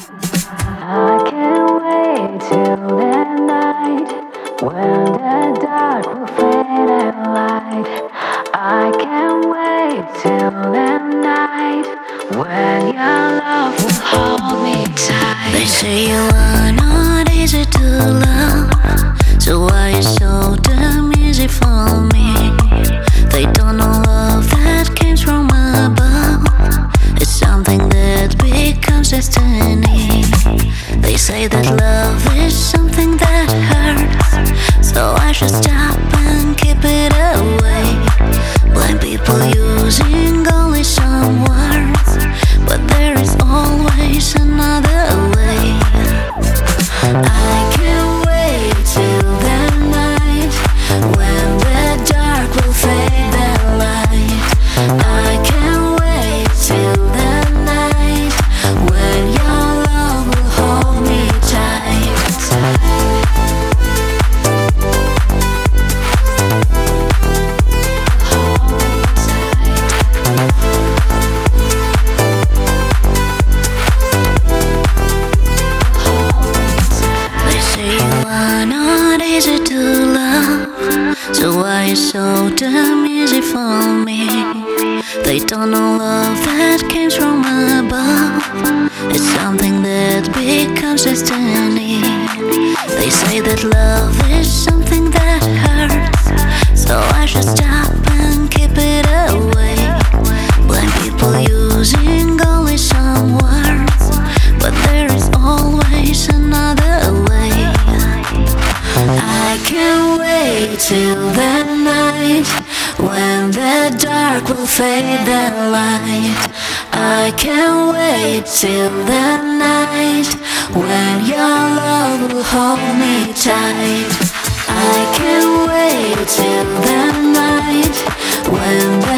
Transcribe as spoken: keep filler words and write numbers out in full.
I can't wait till the night when the dark will fade and light. I can't wait till the night when your love will hold me tight. They say you are not easy to love, so why you so damn easy for me? They don't know love that came from above. It's something that becomes destiny. They say that love is something that hurts, so I should stop and keep it away. Blind people using only some words, but there is always another way. I can't wait till the night when the dark will fade the light. I can't wait till the night when your love will hold me tight. They say you are not easy to love, so why you so damn easy for me? They don't know love that came from above. It's something that becomes destiny. They say that love is something that hurts, so I should stop and keep it away. Blind people using only some words, but there is always another way. I can't wait till the night when the dark will fade the light. I can't wait till the night when your love will hold me tight. I can't wait till the night when the